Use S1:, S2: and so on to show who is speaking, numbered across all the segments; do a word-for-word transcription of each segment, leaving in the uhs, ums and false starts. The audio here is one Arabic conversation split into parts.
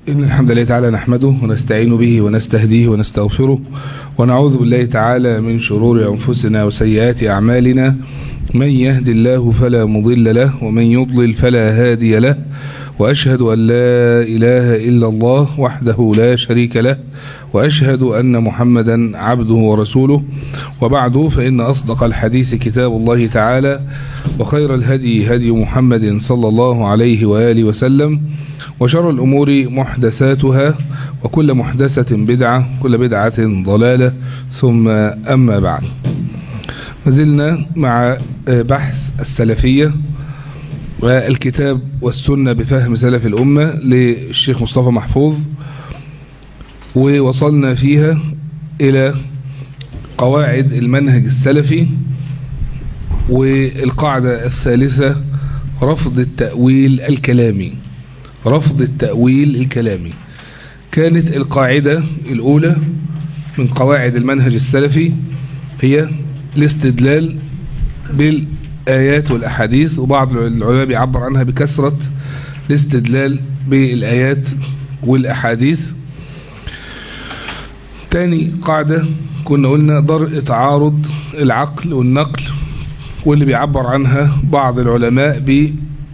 S1: إن الحمد لله تعالى نحمده ونستعين به ونستهديه ونستغفره ونعوذ بالله تعالى من شرور أنفسنا وسيئات أعمالنا. من يهد الله فلا مضل له ومن يضلل فلا هادي له، وأشهد أن لا إله إلا الله وحده لا شريك له، وأشهد أن محمدا عبده ورسوله. وبعد، فإن أصدق الحديث كتاب الله تعالى، وخير الهدي هدي محمد صلى الله عليه وآله وسلم، وشر الأمور محدثاتها، وكل محدثة بدعة، كل بدعة ضلالة، ثم أما بعد. مازلنا مع بحث السلفية والكتاب والسنة بفهم سلف الأمة للشيخ مصطفى محفوظ، ووصلنا فيها إلى قواعد المنهج السلفي، والقاعدة الثالثة رفض التأويل الكلامي. رفض التأويل الكلامي كانت القاعدة الأولى من قواعد المنهج السلفي هي الاستدلال بالآيات والأحاديث، وبعض العلماء بيعبر عنها بكثرة الاستدلال بالآيات والأحاديث. تاني قاعدة كنا قلنا درء تعارض العقل والنقل، واللي بيعبر عنها بعض العلماء ب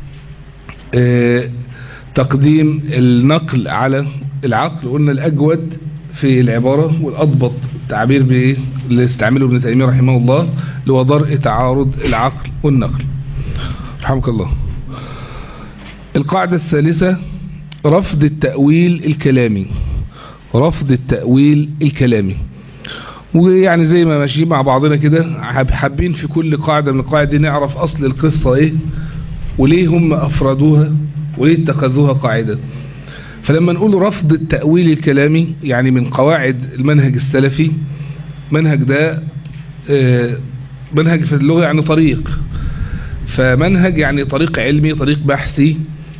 S1: تقديم النقل على العقل. قلنا الأجود في العبارة والأضبط التعبير به اللي استعمله ابن تيمية رحمه الله اللي هو درء تعارض العقل والنقل رحمك الله. القاعدة الثالثة رفض التأويل الكلامي. رفض التأويل الكلامي، ويعني زي ما ماشيين مع بعضنا كده حابين في كل قاعدة من القواعد دي نعرف أصل القصة إيه، وليه هم أفردوها، وليه اتخذوها قاعدة. فلما نقول رفض التأويل الكلامي يعني من قواعد المنهج السلفي. منهج ده منهج في اللغة يعني طريق، فمنهج يعني طريق علمي، طريق بحثي،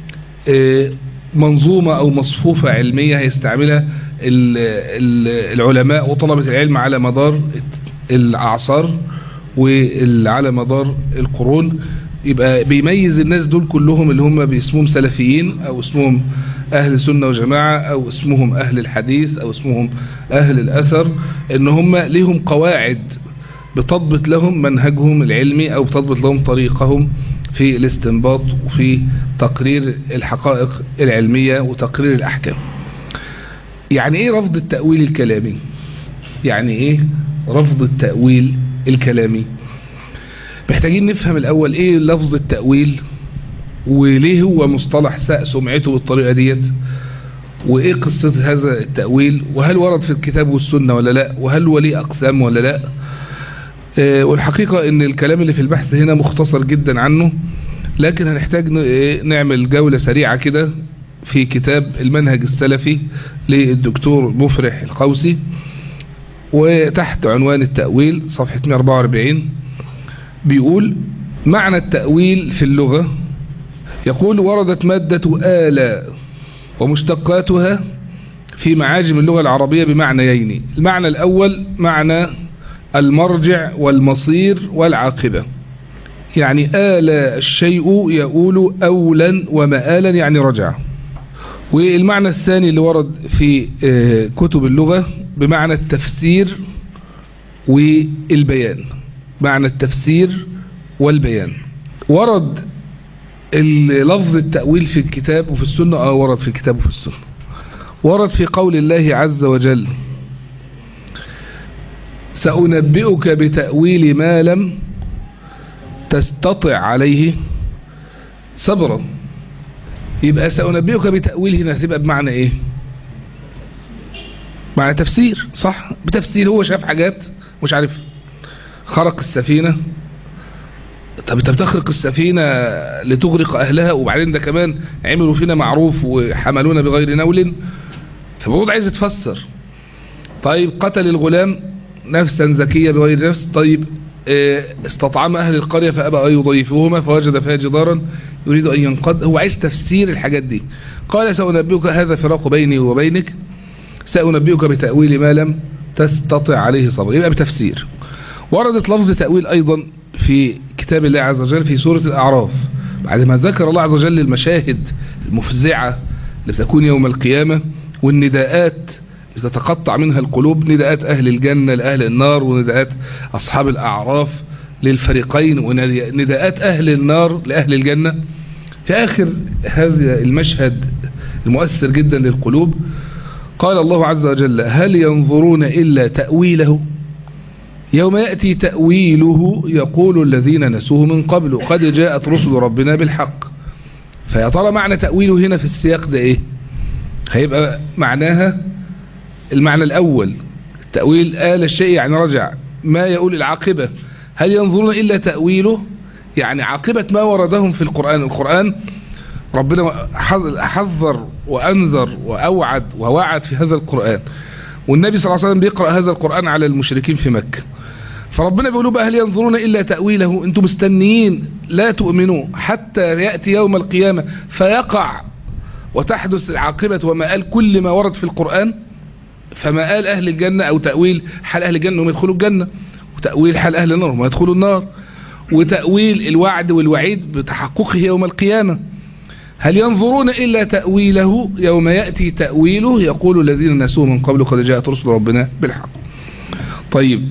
S1: منظومة أو مصفوفة علمية هيستعملها العلماء وطلبة العلم على مدار الأعصار وعلى مدار القرون. يبقى بيميز الناس دول كلهم اللي هم باسمهم سلفيين، أو اسمهم أهل سنة وجماعة، أو اسمهم أهل الحديث، أو اسمهم أهل الأثر، إن هم ليهم قواعد بتضبط لهم منهجهم العلمي، أو بتضبط لهم طريقهم في الاستنباط وفي تقرير الحقائق العلمية وتقرير الأحكام. يعني إيه رفض التأويل الكلامي؟ يعني إيه رفض التأويل الكلامي؟ محتاجين نفهم الأول إيه لفظ التأويل، وليه هو مصطلح ساء سمعته بالطريقة ديت، وإيه قصة هذا التأويل، وهل ورد في الكتاب والسنة ولا لا، وهل هو ليه أقسام ولا لا. آه والحقيقة إن الكلام اللي في البحث هنا مختصر جدا عنه، لكن هنحتاج نعمل جولة سريعة كده في كتاب المنهج السلفي للدكتور مفرح القوسي، وتحت عنوان التأويل صفحة مئة وأربعة وأربعين بيقول: معنى التأويل في اللغة، يقول: وردت مادة آل ومشتقاتها في معاجم اللغة العربية بمعنيين. المعنى الأول معنى المرجع والمصير والعاقبة، يعني آل الشيء يقول أولا ومآلا يعني رجع. والمعنى الثاني اللي ورد في كتب اللغة بمعنى التفسير والبيان. معنى التفسير والبيان. ورد لفظ التأويل في الكتاب وفي السنة، أو ورد في الكتاب وفي السنة. ورد في قول الله عز وجل: سأنبئك بتأويل ما لم تستطع عليه صبرا. يبقى سأنبئك بتأويل هنا تبقى بمعنى ايه؟ معنى تفسير، صح؟ بتفسير. هو شاف حاجات مش عارف، خرق السفينة. طب انت بتخرق السفينة لتغرق أهلها، وبعدين ده كمان عملوا فينا معروف وحملونا بغير نول، فالموضوع عايز يتفسر. طيب قتل الغلام نفسا زكية بغير نفس. طيب استطعم أهل القرية فأبى أن يضيفوهما فوجد فيها جدارا يريد أن ينقض. هو عايز تفسير الحاجات دي. قال: سأنبئك، هذا فراق بيني وبينك، سأنبئك بتأويل ما لم تستطع عليه صبر. يبقى بتفسير. وردت لفظ تأويل أيضا في كتاب الله عز وجل في سورة الأعراف، بعد ما ذكر الله عز وجل المشاهد المفزعة اللي بتكون يوم القيامة، والنداءات تتقطع منها القلوب، نداءات أهل الجنة لأهل النار، ونداءات أصحاب الأعراف للفريقين، ونداءات أهل النار لأهل الجنة. في آخر هذا المشهد المؤثر جدا للقلوب قال الله عز وجل: هل ينظرون إلا تأويله يوم يأتي تأويله يقول الذين نسوه من قبل قد جاءت رسل ربنا بالحق. فيا ترى معنى تأويله هنا في السياق ده ايه؟ هيبقى معناها المعنى الأول، التأويل آل الشيء يعني رجع، ما يقول العاقبة. هل ينظرون إلا تأويله يعني عاقبة ما وردهم في القرآن. القرآن ربنا حذر وأنذر وأوعد ووعد في هذا القرآن، والنبي صلى الله عليه وسلم بيقرأ هذا القرآن على المشركين في مكة. فربنا بيقولوا بقى: هل ينظرون إلا تأويله، انتم مستنيين لا تؤمنوا حتى يأتي يوم القيامة فيقع وتحدث العاقبة وما قال كل ما ورد في القرآن. فما قال أهل الجنة، أو تأويل حال أهل الجنة هم يدخلوا الجنة، وتأويل حال أهل النار هم يدخلوا النار، وتأويل الوعد والوعيد بتحققه يوم القيامة. هل ينظرون إلا تأويله يوم يأتي تأويله يقول الذين نسوه من قبل قد جاءت رسل ربنا بالحق. طيب،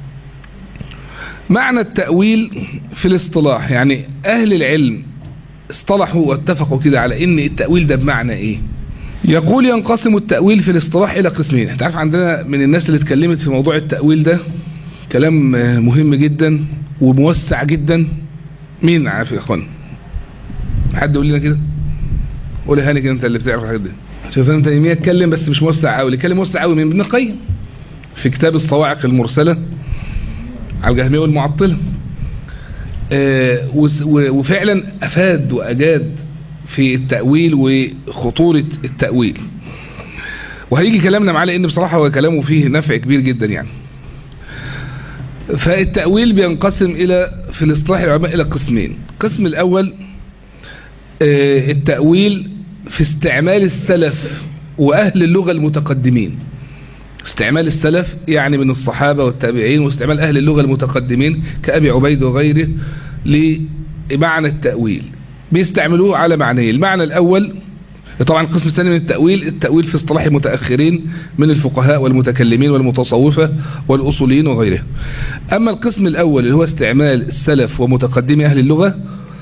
S1: معنى التأويل في الاصطلاح، يعني أهل العلم اصطلحوا واتفقوا كده على ان التأويل ده بمعنى ايه. يقول: ينقسم التأويل في الاصطلاح الى قسمين. انت عارف عندنا من الناس اللي اتكلمت في موضوع التأويل ده كلام مهم جدا وموسع جدا. مين عارف يا اخوان؟ حد يقول لنا كده؟ قول هاني كده، انت اللي بتعرف الحاجات دي. شوف ابن تيمية اتكلم بس مش موسع قوي، اللي اتكلم موسع قوي من ابن القيم في كتاب الصواعق المرسلة على الجهمية والمعطلة. آه وفعلا افاد واجاد في التأويل وخطورة التأويل، وهيجي كلامنا معاه لان بصراحة هو كلامه فيه نفع كبير جدا يعني. فالتأويل بينقسم الى في الاصطلاح العلماء الى قسمين. القسم الاول آه التأويل في استعمال السلف واهل اللغة المتقدمين. استعمال السلف يعني من الصحابة والتابعين، واستعمال أهل اللغة المتقدمين كأبي عبيد وغيره لمعنى التأويل، بيستعملوه على معنيين. المعنى الأول طبعا القسم الثاني من التأويل، التأويل في اصطلاح المتأخرين من الفقهاء والمتكلمين والمتصوفة والأصوليين وغيره. أما القسم الأول اللي هو استعمال السلف ومتقدمي أهل اللغة،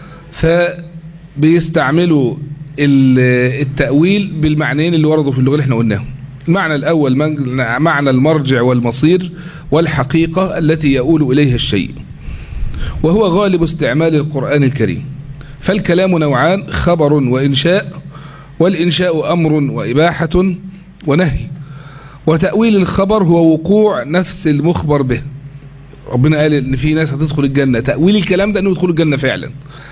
S1: فبيستعملوا التأويل بالمعنيين اللي وردوا في اللغة اللي احنا قلناهم. المعنى الأول معنى المرجع والمصير والحقيقة التي يؤول إليها الشيء، وهو غالب استعمال القرآن الكريم. فالكلام نوعان: خبر وإنشاء، والإنشاء أمر وإباحة ونهي. وتأويل الخبر هو وقوع نفس المخبر به. ربنا قال إن في ناس هتدخل الجنة، تأويل الكلام ده أنه يدخل الجنة فعلا.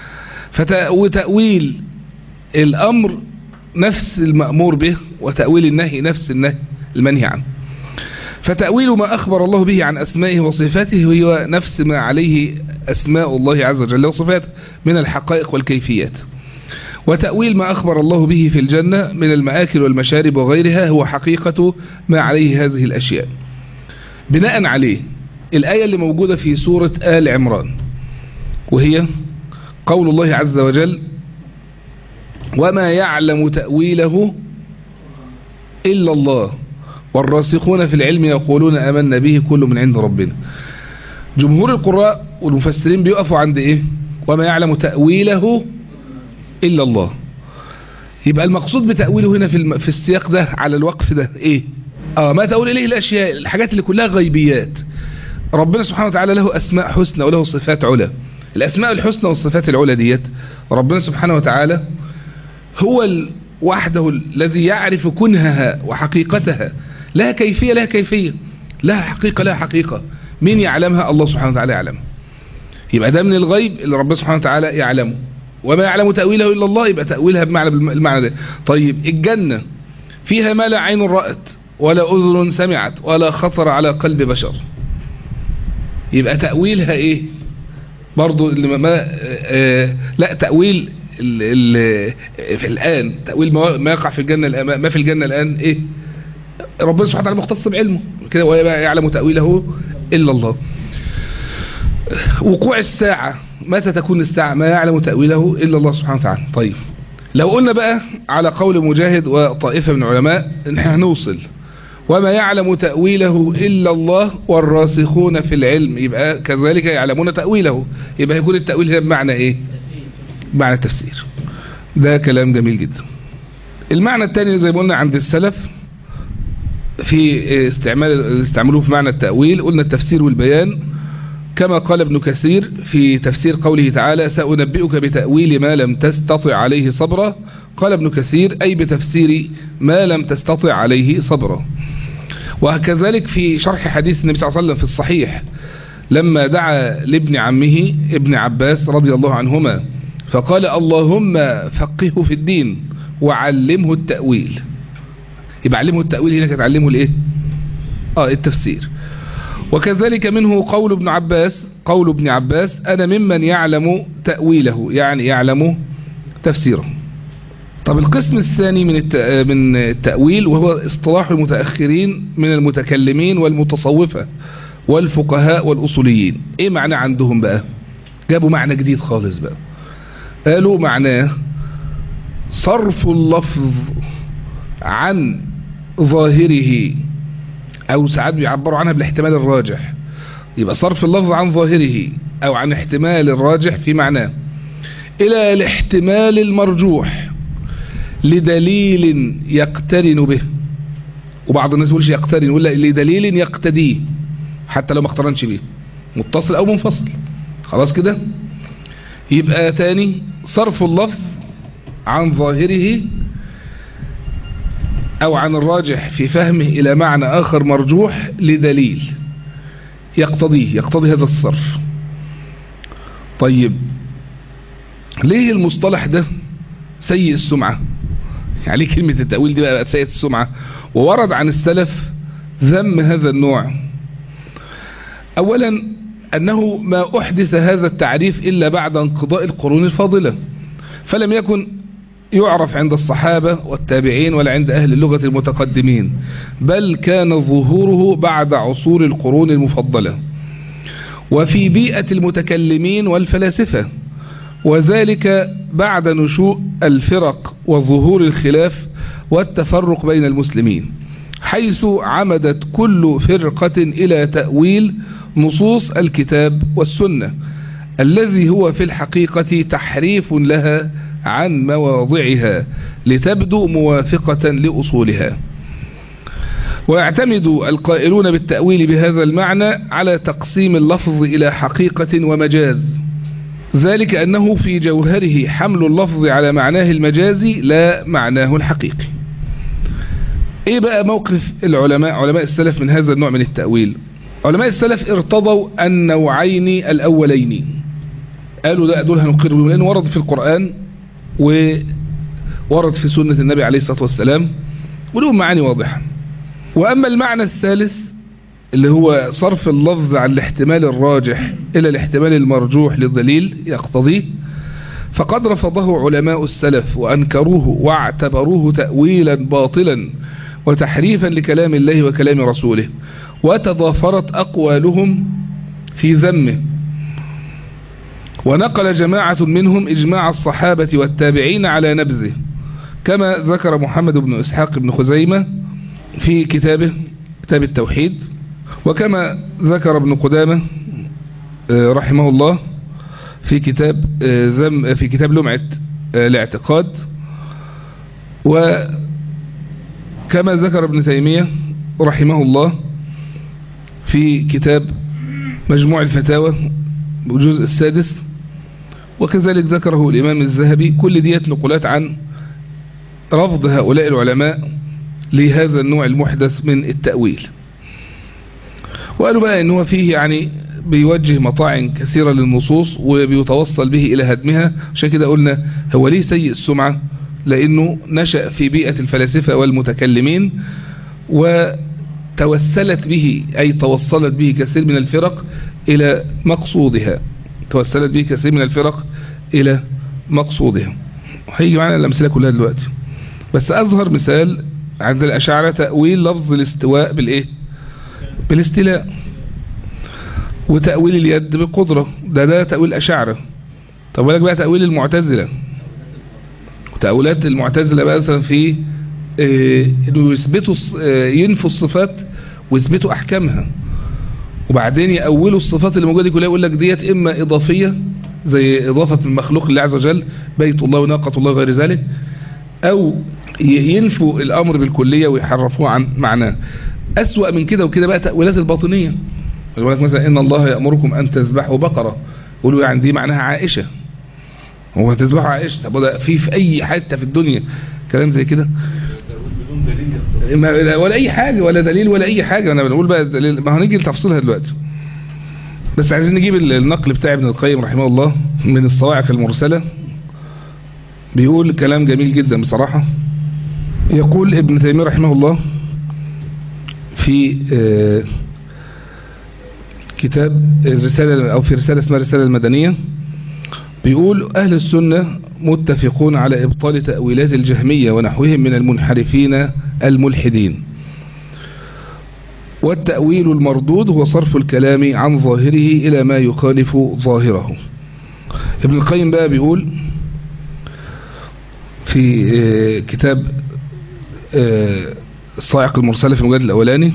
S1: وتأويل الأمر نفس المأمور به، وتأويل النهي نفس النهي المنهي عنه. فتأويل ما أخبر الله به عن أسمائه وصفاته هو نفس ما عليه أسماء الله عز وجل وصفاته من الحقائق والكيفيات. وتأويل ما أخبر الله به في الجنة من المآكل والمشارب وغيرها هو حقيقة ما عليه هذه الأشياء. بناء عليه الآية اللي موجودة في سورة آل عمران، وهي قول الله عز وجل: وما يعلم تأويله إلا الله والراسخون في العلم يقولون آمنا به كل من عند ربنا. جمهور القراء والمفسرين بيقفوا عند إيه؟ وما يعلم تأويله إلا الله. يبقى المقصود بتأويله هنا في, في السياق ده على الوقف ده إيه؟ آه ما تأول إليه الأشياء، الحاجات اللي كلها غيبيات. ربنا سبحانه وتعالى له أسماء حسنى وله صفات علا. الأسماء الحسنى والصفات العلا ديت ربنا سبحانه وتعالى هو وحده الذي يعرف كنهها وحقيقتها. لها كيفية لها كيفية، لها حقيقة لها حقيقة. مين يعلمها؟ الله سبحانه وتعالى يعلم. يبقى ده من الغيب اللي ربنا سبحانه وتعالى يعلمه. وما يعلم تأويله إلا الله، يبقى تأويلها بمعنى المعنى ده. طيب الجنة فيها ما لا عين رأت ولا أذن سمعت ولا خطر على قلب بشر، يبقى تأويلها إيه؟ برضو اللي ما آه لا تأويل ال ال في الآن، تأويل ما يقع في الجنة الآن، ما في الجنة الآن إيه؟ ربنا سبحانه وتعالى مختص بعلمه كده، ولا يعلم تأويله إلا الله. وقوع الساعة، متى تكون الساعة؟ ما يعلم تأويله إلا الله سبحانه وتعالى. طيب لو قلنا بقى على قول مجاهد وطائفة من العلماء ان احنا هنوصل وما يعلم تأويله إلا الله والراسخون في العلم، يبقى كذلك يعلمون تأويله، يبقى يكون التأويل هنا بمعنى ايه؟ بمعنى التفسير. ده كلام جميل جدا. المعنى الثاني زي ما قلنا عند السلف في استعمال استعملوه في معنى التأويل، قلنا التفسير والبيان، كما قال ابن كثير في تفسير قوله تعالى سأنبئك بتأويل ما لم تستطع عليه صبرا، قال ابن كثير أي بتفسير ما لم تستطع عليه صبرا. وكذلك في شرح حديث النبي صلى الله عليه وسلم في الصحيح لما دعا لابن عمه ابن عباس رضي الله عنهما فقال اللهم فقهه في الدين وعلمه التأويل، يبقى علمه التأويل هنا كانت علمه الايه؟ اه التفسير. وكذلك منه قول ابن عباس قول ابن عباس أنا ممن يعلم تأويله، يعني يعلم تفسيره. طب القسم الثاني من من التأويل وهو اصطلاح المتأخرين من المتكلمين والمتصوفة والفقهاء والأصوليين، ايه معنى عندهم بقى؟ جابوا معنى جديد خالص بقى، قالوا معناه صرف اللفظ عن ظاهره، او ساعات بيعبروا عنها بالاحتمال الراجح، يبقى صرف اللفظ عن ظاهره او عن احتمال الراجح في معناه الى الاحتمال المرجوح لدليل يقترن به. وبعض الناس يقولش يقترن، يقول لدليل يقتديه حتى لو ما اقترنش به، متصل او منفصل. خلاص كده؟ يبقى تاني صرف اللفظ عن ظاهره او عن الراجح في فهمه الى معنى اخر مرجوح لدليل يقتضيه يقتضي هذا الصرف. طيب ليه المصطلح ده سيء السمعة؟ يعني كلمة التأويل دي بقى سيئة السمعة وورد عن السلف ذم هذا النوع؟ اولا انه ما احدث هذا التعريف الا بعد انقضاء القرون الفاضلة، فلم يكن يعرف عند الصحابة والتابعين ولا عند أهل اللغة المتقدمين، بل كان ظهوره بعد عصور القرون المفضلة وفي بيئة المتكلمين والفلاسفة، وذلك بعد نشوء الفرق وظهور الخلاف والتفرق بين المسلمين، حيث عمدت كل فرقة إلى تأويل نصوص الكتاب والسنة الذي هو في الحقيقة تحريف لها عن مواضعها لتبدو موافقة لأصولها. ويعتمد القائلون بالتأويل بهذا المعنى على تقسيم اللفظ إلى حقيقة ومجاز، ذلك أنه في جوهره حمل اللفظ على معناه المجازي لا معناه الحقيقي. ايه بقى موقف العلماء علماء السلف من هذا النوع من التأويل؟ علماء السلف ارتضوا النوعين الأولين، قالوا لا دول هنقر بهم لأنه ورد في القرآن وورد في سنة النبي عليه الصلاة والسلام ولهم معاني واضحة. وأما المعنى الثالث اللي هو صرف اللفظ عن الاحتمال الراجح إلى الاحتمال المرجوح للدليل يقتضيه، فقد رفضه علماء السلف وأنكروه واعتبروه تأويلا باطلا وتحريفا لكلام الله وكلام رسوله، وتضافرت أقوالهم في ذمه. ونقل جماعة منهم إجماع الصحابة والتابعين على نبذه، كما ذكر محمد بن إسحاق بن خزيمة في كتابه كتاب التوحيد، وكما ذكر ابن قدامة رحمه الله في كتاب ذم في كتاب لمعة الاعتقاد، وكما ذكر ابن تيمية رحمه الله في كتاب مجموع الفتاوى بالجزء السادس، وكذلك ذكره الإمام الذهبي. كل ديت نقولات عن رفض هؤلاء العلماء لهذا النوع المحدث من التأويل. وقالوا بقى إنه فيه يعني بيوجه مطاعن كثيرة للنصوص وبيتوصل به إلى هدمها. عشان كده قلنا هو ليه سيء السمعة؟ لأنه نشأ في بيئة الفلاسفة والمتكلمين وتوسلت به أي توصلت به كثير من الفرق إلى مقصودها توسلت به كثير من الفرق إلى مقصودها. وهيجي معنا الأمثلة كلها دلوقتي، بس أظهر مثال عند الأشاعرة تأويل لفظ الاستواء بالإيه؟ بالاستيلاء، وتأويل اليد بالقدرة، ده ده تأويل الأشاعرة. طب ولك بقى تأويل المعتزلة تأويلات المعتزلة بقى مثلا في انه يثبتوا ينفوا الصفات ويثبتوا احكامها، وبعدين يأولوا الصفات اللي موجوده دي كلها، يقول لك ديت اما اضافيه زي اضافه المخلوق لله عز وجل، بيت الله وناقه الله غير ذلك، او ينفوا الامر بالكليه ويحرفوه عن معناه. اسوأ من كده وكده بقى تأويلات الباطنيه، يقول لك مثلا ان الله يأمركم ان تذبحوا بقره، يقولوا يعني دي معناها عائشه، هو تذبحوا عائشه؟ طب ده في في اي حته في الدنيا كلام زي كده؟ ولا اي حاجة ولا دليل ولا اي حاجة. انا بنقول بقى دليل، ما هنيجي لتفصيلها دلوقتي، بس عايزين نجيب النقل بتاع ابن القيم رحمه الله من الصواعق المرسلة. بيقول كلام جميل جدا بصراحة. يقول ابن تيمية رحمه الله في كتاب الرسالة، او في رسالة اسمها الرسالة المدنية، بيقول اهل السنة متفقون على ابطال تأويلات الجهمية ونحوهم من المنحرفين الملحدين، والتأويل المردود هو صرف الكلام عن ظاهره إلى ما يخالف ظاهره. ابن القيم بقى بيقول في كتاب الصاعق المرسلة في المجلد الأولاني: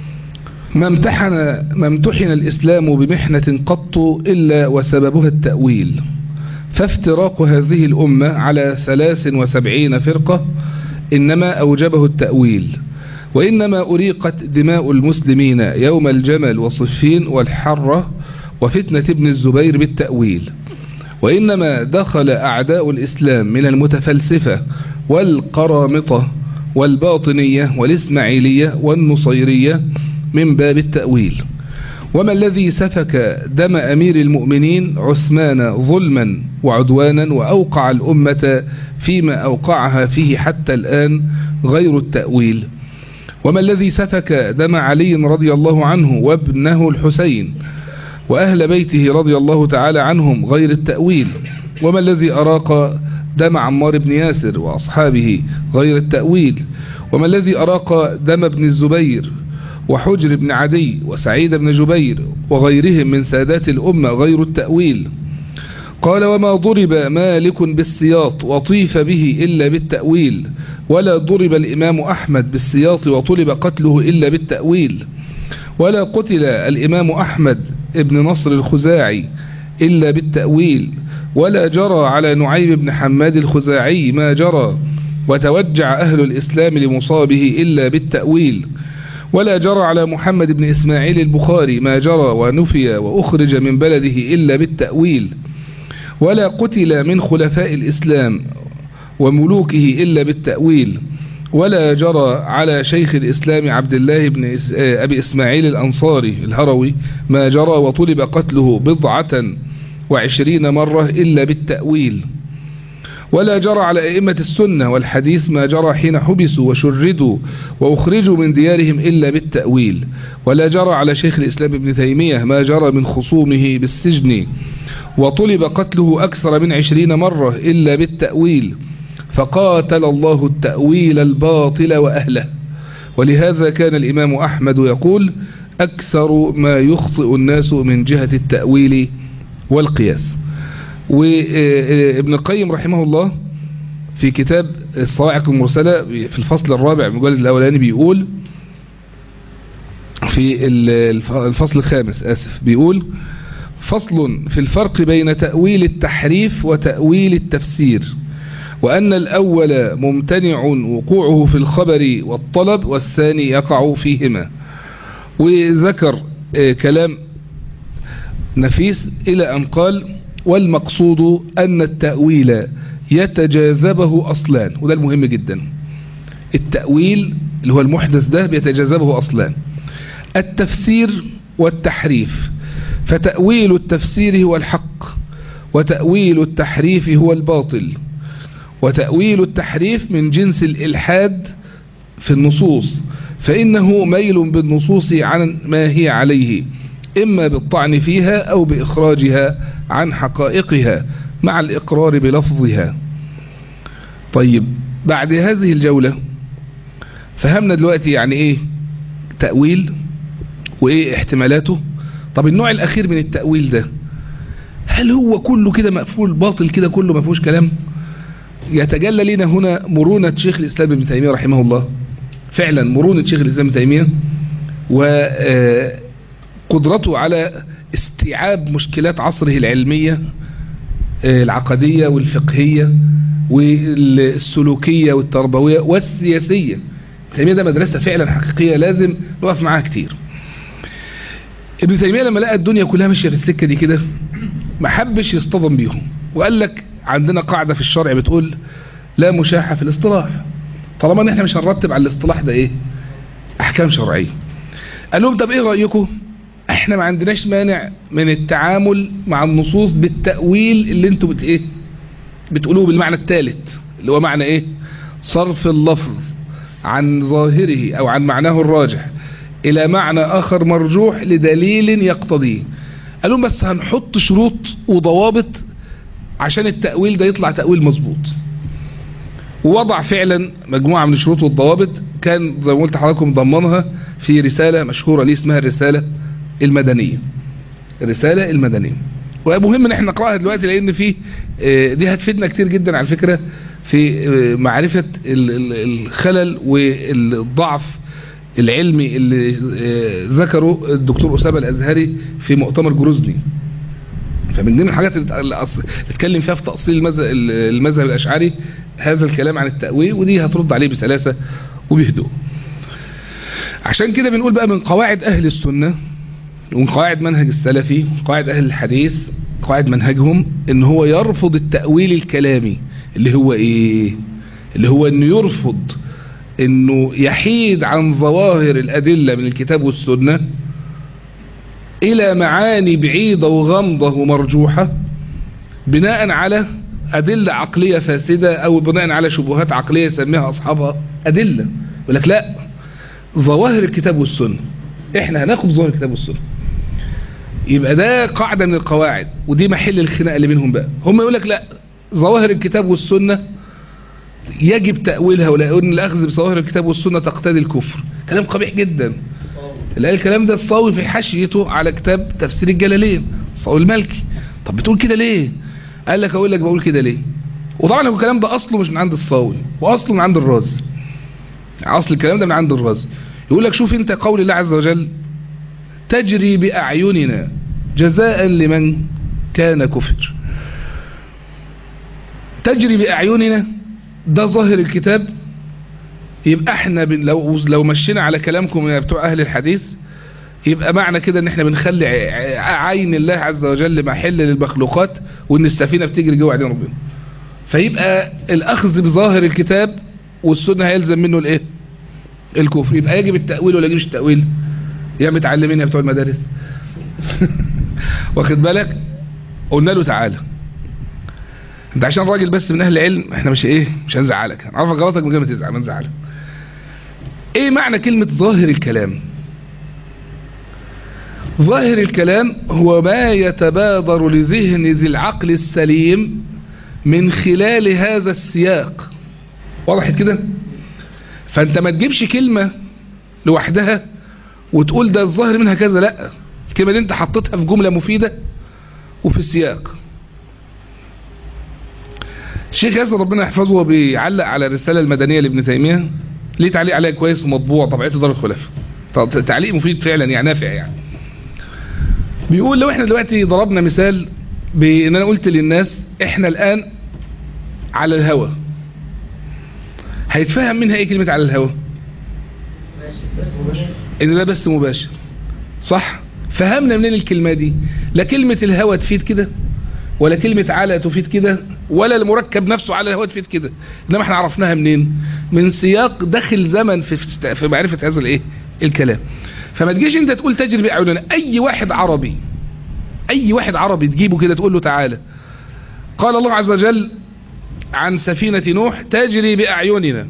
S1: ما امتحن, ما امتحن الإسلام بمحنة قط إلا وسببها التأويل، فافتراق هذه الأمة على ثلاث وسبعين فرقة إنما أوجبه التأويل، وإنما أريقت دماء المسلمين يوم الجمل وصفين والحرة وفتنة ابن الزبير بالتأويل، وإنما دخل أعداء الإسلام من المتفلسفة والقرامطة والباطنية والإسماعيلية والنصيرية من باب التأويل. وما الذي سفك دم أمير المؤمنين عثمان ظلما وعدوانا وأوقع الأمة فيما أوقعها فيه حتى الآن غير التأويل؟ وما الذي سفك دم علي رضي الله عنه وابنه الحسين وأهل بيته رضي الله تعالى عنهم غير التأويل؟ وما الذي أراق دم عمار بن ياسر وأصحابه غير التأويل؟ وما الذي أراق دم ابن الزبير وحجر بن عدي وسعيد بن جبير وغيرهم من سادات الأمة غير التأويل؟ قال: وما ضرب مالك بالسياط وطيف به إلا بالتأويل، ولا ضرب الإمام أحمد بالسياط وطلب قتله إلا بالتأويل، ولا قتل الإمام أحمد ابن نصر الخزاعي إلا بالتأويل، ولا جرى على نعيم بن حماد الخزاعي ما جرى وتوجع أهل الإسلام لمصابه إلا بالتأويل، ولا جرى على محمد بن إسماعيل البخاري ما جرى ونفي وأخرج من بلده إلا بالتأويل، ولا قتل من خلفاء الإسلام وملوكه إلا بالتأويل، ولا جرى على شيخ الإسلام عبد الله بن أبي إسماعيل الأنصاري الهروي ما جرى وطلب قتله بضعة وعشرين مرة إلا بالتأويل، ولا جرى على أئمة السنة والحديث ما جرى حين حبسوا وشردوا وأخرجوا من ديارهم إلا بالتأويل، ولا جرى على شيخ الإسلام ابن تيمية ما جرى من خصومه بالسجن وطلب قتله أكثر من عشرين مرة إلا بالتأويل، فقاتل الله التأويل الباطل وأهله. ولهذا كان الإمام أحمد يقول: أكثر ما يخطئ الناس من جهة التأويل والقياس. وابن القيم رحمه الله في كتاب الصواعق المرسلة في الفصل الرابع من المجلد الأولاني بيقول في الفصل الخامس آسف بيقول: فصل في الفرق بين تأويل التحريف وتأويل التفسير، وأن الأول ممتنع وقوعه في الخبر والطلب والثاني يقع فيهما. وذكر كلام نفيس إلى أن قال: والمقصود أن التأويل يتجاذبه أصلان. وده المهم جدا، التأويل اللي هو المحدث ده بيتجاذبه أصلان: التفسير والتحريف. فتأويل التفسير هو الحق، وتأويل التحريف هو الباطل. وتأويل التحريف من جنس الإلحاد في النصوص، فإنه ميل بالنصوص عن ما هي عليه، إما بالطعن فيها أو بإخراجها عن حقائقها مع الإقرار بلفظها. طيب، بعد هذه الجولة فهمنا دلوقتي يعني إيه تأويل وإيه احتمالاته. طب النوع الأخير من التأويل ده، هل هو كله كده مقفول باطل كده كله ما فيهوش كلام؟ يتجلى لنا هنا مرونة شيخ الإسلام ابن تيمية رحمه الله، فعلا مرونة شيخ الإسلام ابن تيمية وقدرته على استيعاب مشكلات عصره العلمية العقدية والفقهية والسلوكية والتربوية والسياسية. تيمية ده مدرسة فعلا حقيقية لازم نقف معاها كتير. ابن تيمية لما لقى الدنيا كلها ماشية في السكة دي كده ما حبش يصطدم بيهم، وقال لك عندنا قاعدة في الشرع بتقول لا مشاحة في الاصطلاح، طالما ان احنا مش هنرتب على الاصطلاح ده ايه احكام شرعية. قال لهم طب ايه رأيكم، احنا ما عندناش مانع من التعامل مع النصوص بالتأويل اللي انتوا بت ايه بتقولوه بالمعنى الثالث اللي هو معنى ايه صرف اللفظ عن ظاهره او عن معناه الراجح الى معنى اخر مرجوح لدليل يقتضيه. قال لهم بس هنحط شروط وضوابط عشان التأويل ده يطلع تأويل مظبوط. ووضع فعلا مجموعة من الشروط والضوابط كان زي ما قلت حضراتكم ضمنها في رسالة مشهورة ليه اسمها الرسالة المدنية. الرسالة المدنية ومهم ان احنا نقرأها دلوقتي لان في دي هتفيدنا كتير جدا على فكرة في معرفة الخلل والضعف العلمي اللي ذكره الدكتور أسامة الأزهري في مؤتمر جروزني. فمن ضمن الحاجات اللي اتكلم فيها في تأصيل المذهب, المذهب الأشعري هذا الكلام عن التأويل، ودي هترد عليه بسلاسة وبهدوء. عشان كده بنقول بقى من قواعد أهل السنة ومن قواعد منهج السلفي قواعد أهل الحديث قواعد منهجهم ان هو يرفض التأويل الكلامي اللي هو ايه اللي هو انه يرفض انه يحيد عن ظواهر الأدلة من الكتاب والسنة الى معاني بعيدة وغامضة ومرجوحة بناء على أدلة عقلية فاسدة او بناء على شبهات عقلية يسميها اصحابها أدلة. يقول لك لا، ظواهر الكتاب والسنة احنا هناخد ظواهر الكتاب والسنة. يبقى ده قاعدة من القواعد ودي محل الخناقة اللي بينهم بقى. هم يقول لك لا، ظواهر الكتاب والسنة يجب تأويلها ولأن الأخذ بظواهر الكتاب والسنة تقتضي الكفر. كلام قبيح جدا. لا، الكلام ده الصاوي في حاشيته على كتاب تفسير الجلالين الصاوي المالكي. طب بتقول كده ليه؟ قال لك اقول لك بقول كده ليه. وطبعا الكلام ده اصله مش من عند الصاوي واصله من عند الرازي. اصل الكلام ده من عند الرازي. يقول لك شوف انت قول الله عز وجل تجري بأعيننا جزاء لمن كان كفر. تجري بأعيننا ده ظاهر الكتاب. يبقى احنا لو لو مشينا على كلامكم يا بتوع اهل الحديث يبقى معنى كده ان احنا بنخلي عين الله عز وجل محل للمخلوقات وان السفينة بتجري جوه عين ربنا. فيبقى الاخذ بظاهر الكتاب والسنة هيلزم منه الايه الكفر. يبقى يجب التأويل ولا يجبش التأويل؟ يا متعلمين يا بتوع المدارس واخد بالك. قلنا له تعالى انت عشان راجل بس من اهل العلم احنا مش ايه مش هنزعلك، هنعرفك غلطك من غير ما تزعل ما نزعلك. ايه معنى كلمة ظاهر الكلام؟ ظاهر الكلام هو ما يتبادر لذهن ذي العقل السليم من خلال هذا السياق. وضحت كده؟ فانت ما تجيبش كلمة لوحدها وتقول ده الظاهر منها كذا، لا، الكلمة دي انت حطيتها في جملة مفيدة وفي السياق. الشيخ ياسر ربنا يحفظه وبيعلق على الرسالة المدنية لابن تيمية، ليه تعليق عليها كويس ومطبوع طبعته دار الخلافة، تعليق مفيد فعلا يعني نافع. يعني بيقول لو احنا دلوقتي ضربنا مثال بان انا قلت للناس احنا الان على الهوى، هيتفهم منها ايه كلمة على الهوى؟ ان ده بس مباشر، صح؟ فهمنا منين الكلمة دي؟ لا كلمة الهوى تفيد كده ولا كلمة على تفيد كده ولا المركب نفسه على الهوى تفيد كده، انما احنا عرفناها منين؟ من سياق دخل زمن في في معرفة هذا الايه الكلام. فما تجيش انت تقول تجري بأعيننا. اي واحد عربي اي واحد عربي تجيبه كده تقول له تعالى قال الله عز وجل عن سفينة نوح تجري بأعيننا،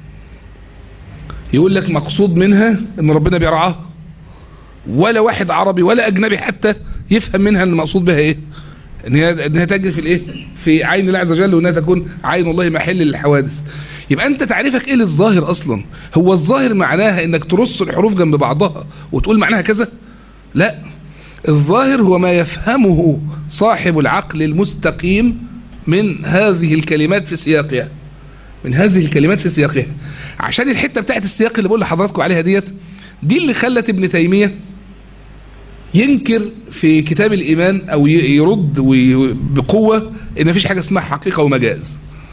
S1: يقول لك مقصود منها ان ربنا بيرعاها. ولا واحد عربي ولا اجنبي حتى يفهم منها ان المقصود بها ايه، انها تجري في الايه في عين الله عز وجل وانها تكون عين الله محل للحوادث. يبقى انت تعريفك ايه للظاهر اصلا؟ هو الظاهر معناها انك ترص الحروف جنب بعضها وتقول معناها كذا؟ لا، الظاهر هو ما يفهمه صاحب العقل المستقيم من هذه الكلمات في سياقها من هذه الكلمات في سياقها عشان الحتة بتاعت السياق اللي بقول لحضراتكم عليها ديت دي اللي خلت ابن تيمية ينكر في كتاب الإيمان أو يرد بقوة إن مفيش حاجة اسمها حقيقة ومجاز.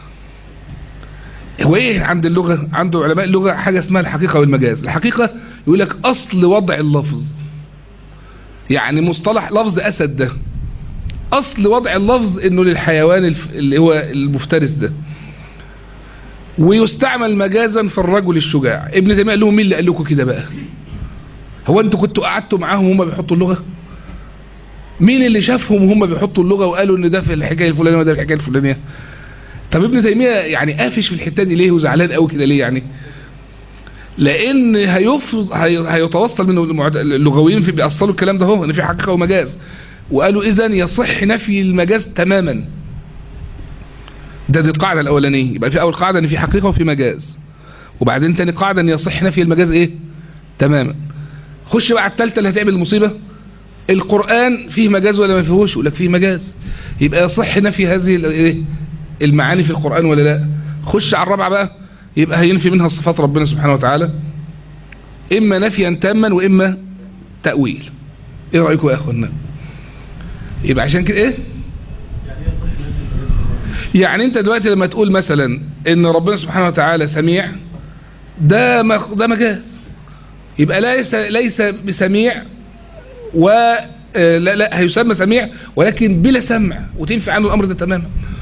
S1: هو إيه عند اللغة؟ عنده علماء اللغة حاجة اسمها الحقيقة والمجاز. الحقيقة يقول لك أصل وضع اللفظ، يعني مصطلح لفظ أسد ده أصل وضع اللفظ إنه للحيوان اللي هو المفترس ده، ويستعمل مجازا في الرجل الشجاع. ابن تيمية قال لهم مين اللي قال لكم كده بقى؟ هو انتوا كنتوا قعدتوا معاهم وهم بيحطوا اللغة؟ مين اللي شافهم وهم بيحطوا اللغة وقالوا ان ده في الحكاية الفلانية وده في الحكاية الفلانية؟ طب ابن تيمية يعني قافش في الحتة دي ليه وزعلان قوي كده ليه يعني؟ لان هيفرض هيتوصل من اللغويين في بيأصلوا الكلام ده هو ان في حقيقة ومجاز، وقالوا اذا يصح نفي المجاز تماما. ده دي القاعدة الاولانية. يبقى في اول قاعدة ان في حقيقة وفي مجاز، وبعدين تاني قاعدة ان يصح نفي المجاز ايه تماما. خش بقى على الثالثه اللي هتعمل المصيبة، القرآن فيه مجاز ولا ما فيهوش؟ يقول لك فيه مجاز، يبقى يصح نفي هذه المعاني في القرآن ولا لا؟ خش على الرابعة بقى، يبقى هينفي منها صفات ربنا سبحانه وتعالى اما نفيا تاما واما تأويل. ايه رأيكم يا اخوانا؟ يبقى عشان كده ايه يعني انت دلوقتي لما تقول مثلا ان ربنا سبحانه وتعالى سميع، ده ده مجاز، يبقى ليس ليس بسميع و لا لا هيسمى سميع ولكن بلا سمع، وتنفي عنه الامر ده تماما.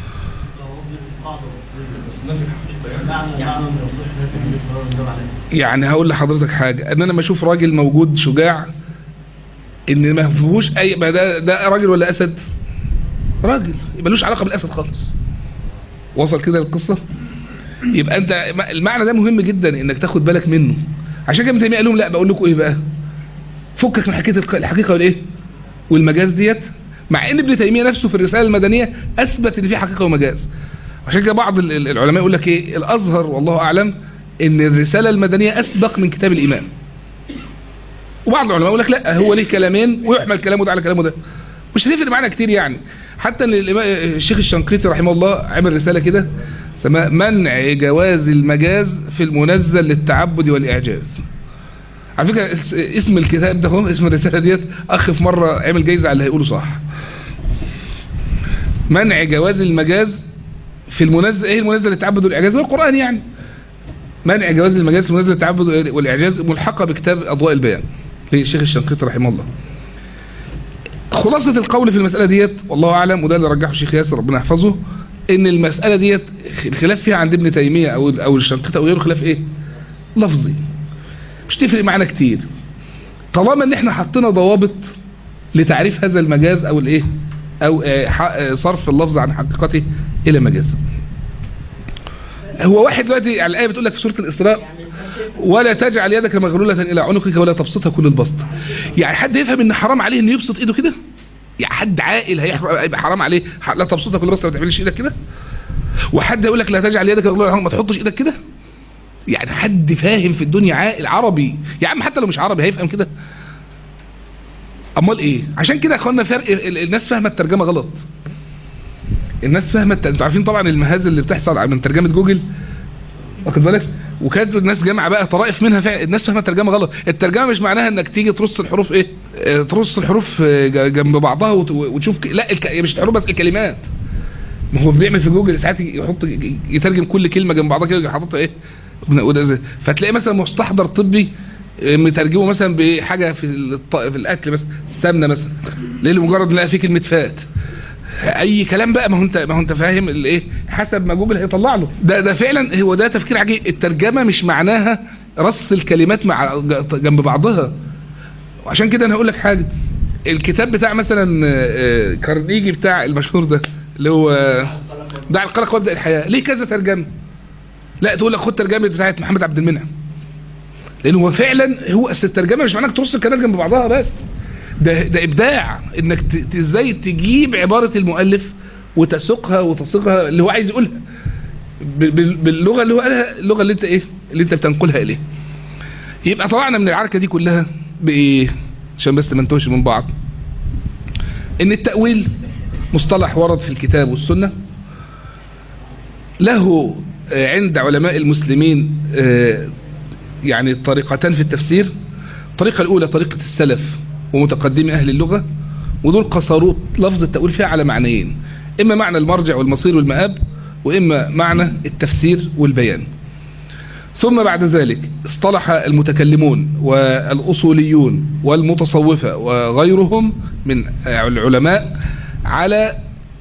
S1: يعني هقول لحضرتك حاجه، ان انا لما اشوف راجل موجود شجاع ان ما فيهوش اي ده ده راجل ولا اسد؟ راجل، يبقى لوش علاقه بالاسد خالص. وصل كده القصه؟ يبقى انت المعنى ده مهم جدا انك تاخد بالك منه. عشان كده ابن تيمية قال لهم لا، بقول لكم ايه بقى، فكك من حكايه الحقيقه والايه والمجاز ديت، مع ان ابن تيمية نفسه في الرساله المدنيه اثبت ان في حقيقه ومجاز. عشان كده بعض العلماء يقول لك ايه الازهر والله اعلم ان الرساله المدنيه اسبق من كتاب الايمان، وبعض العلماء يقول لك لا، هو ليه كلامين ويحمل كلامه ده على كلامه ده، مش هتفرق معانا كتير يعني. حتى ان الشيخ الشنقيطي رحمه الله عمل رساله كده اسمها منع جواز المجاز في المنزل للتعبد والاعجاز. على فكره اسم الكتاب ده هو اسم الرساله ديت، اخ في مره عمل جايزه على اللي هيقوله صح. منع جواز المجاز في المنزل، ايه المنزل للتعبد والاعجاز؟ هو القران يعني. منع جواز المجاز في المنزل للتعبد والاعجاز ملحقه بكتاب اضواء البيان للشيخ الشنقيطي رحمه الله. خلاصة القول في المسألة ديت والله أعلم، وده اللي رجحه الشيخ ياسر ربنا يحفظه، إن المسألة ديت الخلاف فيها عند ابن تيمية أو أو الشنقيطي أو غيره خلاف إيه؟ لفظي، مش تفرق معنا كتير طالما إن إحنا حطينا ضوابط لتعريف هذا المجاز أو الإيه أو صرف اللفظ عن حقيقته إلى مجاز. هو واحد دلوقتي على الآية بتقول لك في سورة الإسراء ولا تجعل يدك مغلولة إلى عنقك ولا تبسطها كل البسط. يعني حد يفهم إن حرام عليه إنه يبسط إيده كده؟ يعني حد عاقل هيبقى حرام عليه لا تبسطها كل البسط، ما تعملش إيدك كده؟ وحد يقول لك لا تجعل يدك مغلولة إلى عنقك، ما تحطش إيدك كده؟ يعني حد فاهم في الدنيا عاقل عربي يا عم، حتى لو مش عربي هيفهم كده؟ امال ايه؟ عشان كده يا اخوانا فرق، الناس فاهمه الترجمه غلط. الناس فاهمه، انتوا عارفين طبعا المهازل اللي بتحصل من ترجمه جوجل، واخد بالك؟ وكانت الناس جامعه بقى طرائف منها فعلا. الناس فاهمه الترجمه غلط. الترجمه مش معناها انك تيجي ترص الحروف ايه اه ترص الحروف جنب بعضها وتشوف ك... لا الك... مش الحروف بس، الكلمات. ما هو بيعمل في جوجل ساعات يحط يترجم كل كلمه جنب بعضها كده حاططها ايه، فتلاقي مثلا مستحضر طبي مترجمه مثلا بحاجه في الط... في الاكل مثلا السمنه مثلا، ليه؟ لمجرد نلاقي فيه كلمه فات. اي كلام بقى، ما هو انت ما هو انت فاهم الايه حسب ما جوجل هيطلع له. ده ده فعلا هو ده تفكير عجيب. الترجمه مش معناها رص الكلمات مع جنب بعضها. وعشان كده انا هقول لك حاجه، الكتاب بتاع مثلا كارنيجي بتاع المشهور ده اللي هو دع القلق وابدا الحياه، ليه كذا ترجمه؟ لا تقول لك خد ترجمه بتاعه محمد عبد المنعم، لان هو فعلا هو اصل الترجمه مش معناها ترص الكلمات جنب بعضها بس، ده ده ابداع انك ازاي تجيب عباره المؤلف وتسوقها وتصيغها اللي هو عايز يقولها باللغه اللي هو قالها، اللغه اللي انت ايه اللي انت بتنقلها اليه. يبقى طلعنا من العركه دي كلها بايه؟ عشان بس ما نتوهش من بعض، ان التاويل مصطلح ورد في الكتاب والسنه، له عند علماء المسلمين يعني طريقتان في التفسير. الطريقة الأولى طريقة السلف ومتقدمي أهل اللغة، ودول قصروا لفظ التأويل فيها على معنيين، إما معنى المرجع والمصير والمآب، وإما معنى التفسير والبيان. ثم بعد ذلك اصطلح المتكلمون والأصوليون والمتصوفة وغيرهم من العلماء على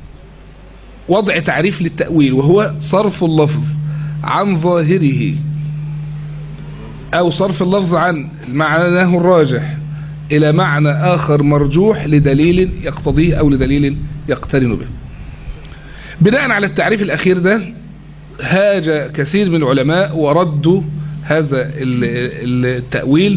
S1: وضع تعريف للتأويل، وهو صرف اللفظ عن ظاهره أو صرف اللفظ عن معناه الراجح إلى معنى آخر مرجوح لدليل يقتضيه أو لدليل يقترن به. بناء على التعريف الأخير ده هاج كثير من العلماء وردوا هذا التأويل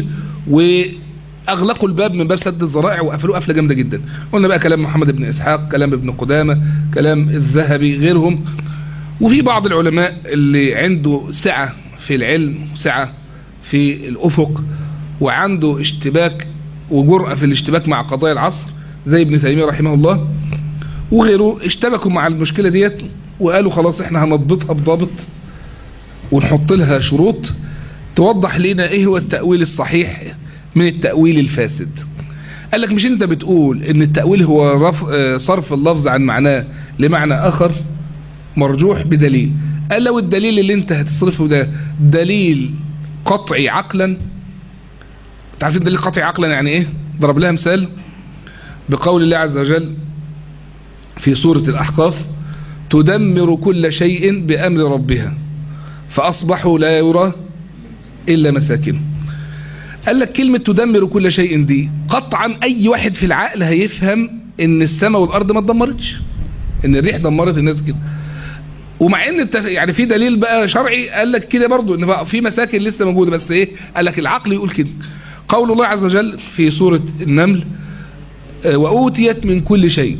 S1: وأغلقوا الباب من باب سد الذرائع وقفلوه قفلة جامدة جدا. قلنا بقى كلام محمد بن إسحاق، كلام ابن قدامة، كلام الذهبي، غيرهم. وفي بعض العلماء اللي عنده سعة في العلم، سعة في الأفق، وعنده اشتباك وجرأة في الاشتباك مع قضايا العصر زي ابن تيمية رحمه الله وغيره، اشتبكوا مع المشكلة ديت وقالوا خلاص احنا هنضبطها بضابط ونحط لها شروط توضح لنا ايه هو التأويل الصحيح من التأويل الفاسد. قال لك مش انت بتقول ان التأويل هو رف... صرف اللفظ عن معناه لمعنى اخر مرجوح بدليل. قال لو الدليل اللي انت هتصرفه ده دليل قطعي عقلا، تعرفين دليل قطعي عقلا يعني ايه؟ ضرب لها مثال بقول الله عز وجل في سورة الأحقاف: تدمر كل شيء بأمر ربها فأصبحوا لا يرى إلا مساكنه. قال لك كلمة تدمر كل شيء دي قطعا أي واحد في العقل هيفهم إن السماء والأرض ما اتدمرتش، إن الريح دمرت الناس كده. ومع إن التف... يعني في دليل بقى شرعي قال لك كده برضو إن بقى في مساكن لسه موجودة، بس إيه؟ قال لك العقل يقول كده. قول الله عز وجل في سورة النمل: وأوتيت من كل شيء.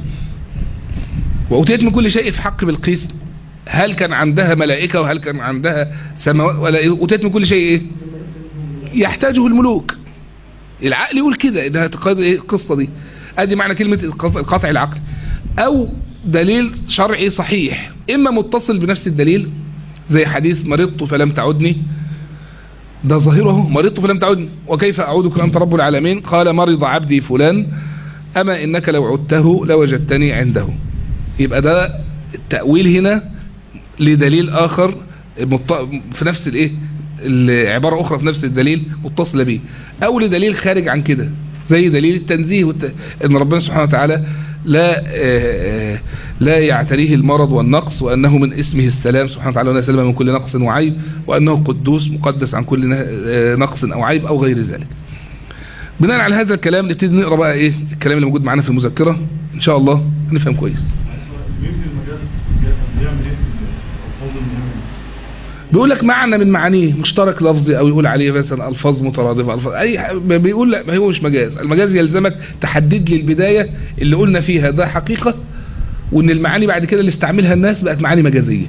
S1: وأوتيت من كل شيء في حق بلقيس، هل كان عندها ملائكة وهل كان عندها سماوات؟ ولا أوتيت من كل شيء إيه؟ يحتاجه الملوك. العقل يقول كده، إنها تقاضي إيه القصة دي. أدي معنى كلمة القطع العقل. أو دليل شرعي صحيح، إما متصل بنفس الدليل زي حديث مرضت فلم تعدني، ده ظاهره مرضت فلم تعدني وكيف أعودك أنت رب العالمين، قال مرض عبدي فلان أما إنك لو عدته لوجدتني عنده. يبقى ده التأويل هنا لدليل آخر في نفس الايه العبارة أخرى في نفس الدليل متصلة به، أو لدليل خارج عن كده زي دليل التنزيه والت... إن ربنا سبحانه وتعالى لا لا يعتريه المرض والنقص، وأنه من اسمه السلام سبحانه وتعالى وأنه سلم من كل نقص وعيب، وأنه قدوس مقدس عن كل نقص أو عيب أو غير ذلك. بناء على هذا الكلام نبتدي نقرأ بقى إيه الكلام اللي موجود معنا في المذكرة إن شاء الله هنفهم كويس. بيقول لك معنى من معانيه مشترك لفظي، او يقول عليه مثلا الفاظ مترادفه، الفاظ اي بيقول لا، ما هو مش مجاز. المجاز يلزمك تحدد لي البدايه اللي قلنا فيها ده حقيقه، وان المعاني بعد كده اللي استعملها الناس بقت معاني مجازيه،